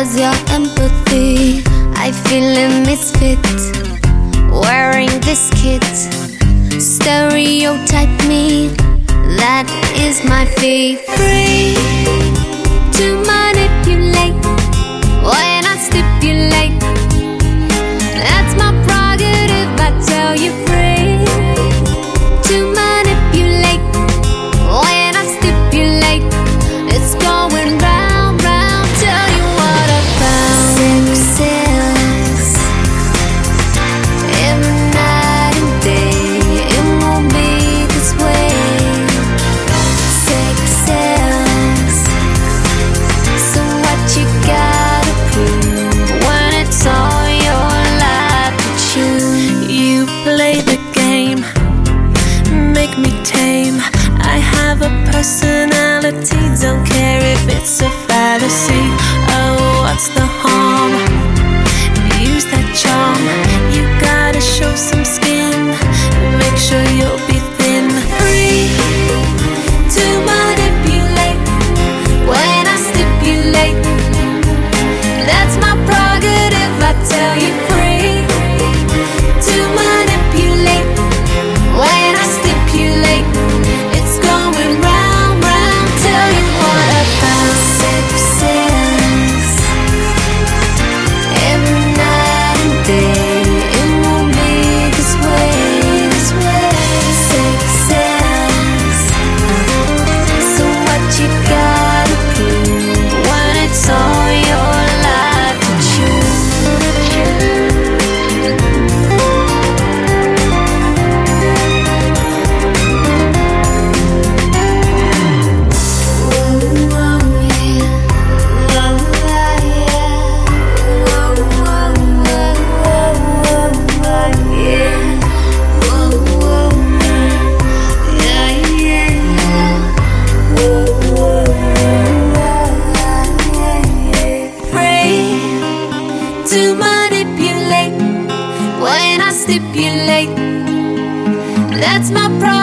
was your empathy. I feel a misfit wearing this kit. Stereotype me, that is my fee. Free to manipulate when I stipulate. That's my prerogative, I tell you. Free to manipulate when I stipulate. It's going round, round, tell you what I found. Success, every night and day, it won't be this way. Success, so what you gotta prove when it's all your life to choose. You play the game, make me tame. I have a personality, don't care if it's a fallacy. Oh, what's the harm? Use that charm. You gotta show some skin, make sure you'll be thin. Free to manipulate when I stipulate. That's my prerogative, I tell you. Free to manipulate when I stipulate. It's going round, round, tell you what I found. Success, every night and day, it won't be this way, this way. Success, so what you gotta prove when it's all your life to choose. To manipulate when I stipulate. That's my problem.